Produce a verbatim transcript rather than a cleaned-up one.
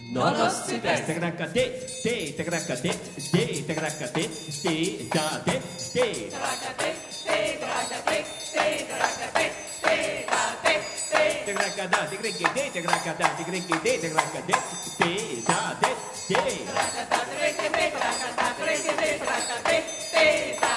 Notostites. Tagrakadet, ste, tagrakadet, ste, tagrakadet, ste, dadet, ste. Tagrakadat, tagrikide, tagrakadat, tagrikide, tagrakadet, ste, dadet, ste. Tagrakadat, tagrikide, tagrakadat, tagrikide, tagrakadet, ste,